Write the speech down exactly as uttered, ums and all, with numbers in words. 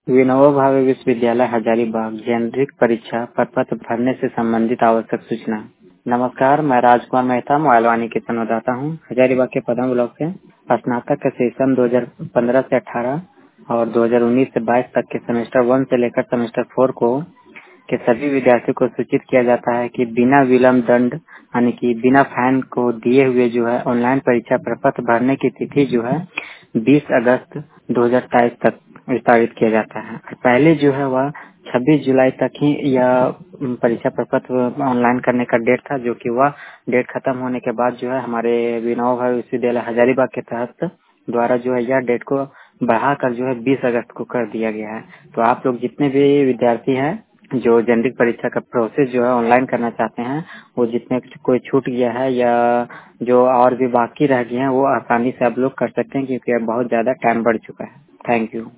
विनोबा भावे विश्वविद्यालय हजारीबाग जेनरिक परीक्षा प्रपत्र भरने से संबंधित आवश्यक सूचना। नमस्कार, मैं राजकुमार मेहता मोबाइल वाणी के संवाददाता हूँ। हजारीबाग के प्रथम ब्लॉक से स्नातक के सेशन दो हज़ार पंद्रह से अठारह और दो हज़ार उन्नीस से बाईस तक के सेमेस्टर वन से लेकर सेमेस्टर फोर को के सभी विद्यार्थियों को सूचित किया जाता है कि बिना विलम्ब दंड यानी कि बिना फाइन को दिए हुए जो है ऑनलाइन परीक्षा प्रपत्र भरने की तिथि जो है बीस अगस्त दो हज़ार तेईस तक विस्तारित किया जाता है। पहले जो है वह छब्बीस जुलाई तक ही यह परीक्षा प्रपत्र ऑनलाइन करने का डेट था, जो कि वह डेट खत्म होने के बाद जो है हमारे विनोबा भावे विश्वविद्यालय हजारीबाग के तहत द्वारा जो है यह डेट को बढ़ाकर जो है बीस अगस्त को कर दिया गया है। तो आप लोग जितने भी विद्यार्थी हैं जो जेनरिक परीक्षा का प्रोसेस जो है ऑनलाइन करना चाहते हैं, वो जितने कोई छूट गया है या जो और भी बाकी रह गए हैं वो आसानी से आप लोग कर सकते हैं, क्योंकि अब बहुत ज्यादा टाइम बढ़ चुका है। Thank you.